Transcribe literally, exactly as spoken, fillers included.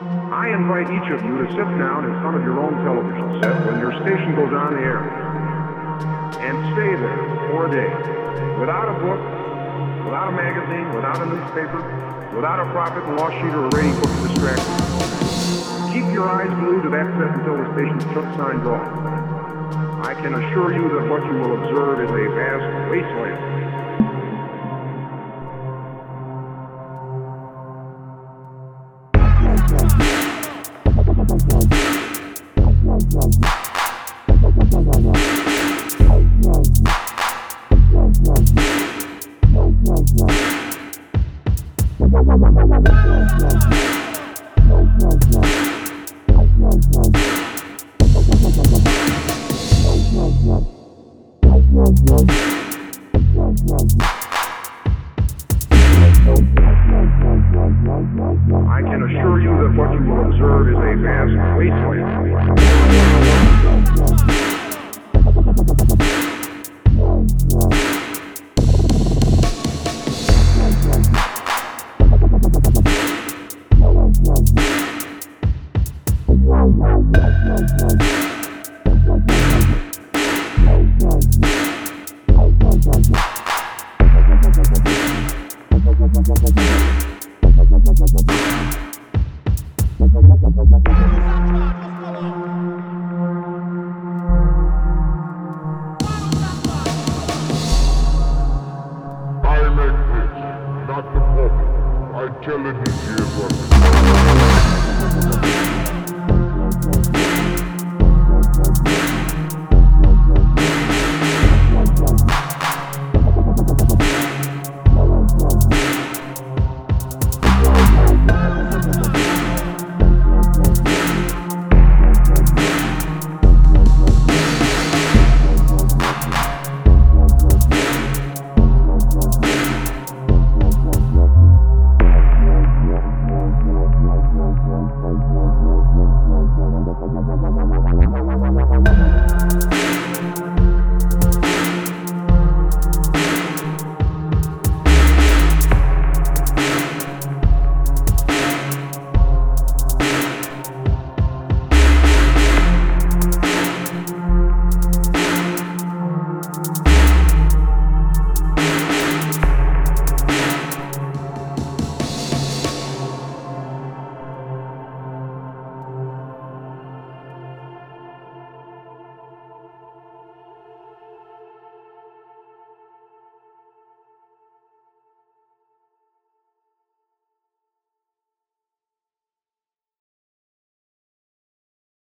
I invite each of you to sit down in front of your own television set when your station goes on the air and stay there for a day without a book, without a magazine, without a newspaper, without a profit and loss sheet or a rating book to distract you. Keep your eyes glued to that set until the station's shut signs off. I can assure you that what you will observe is a vast wasteland. I can assure you that what you will observe is a vast wasteland. I make this, not the public. I tell the D J what to do.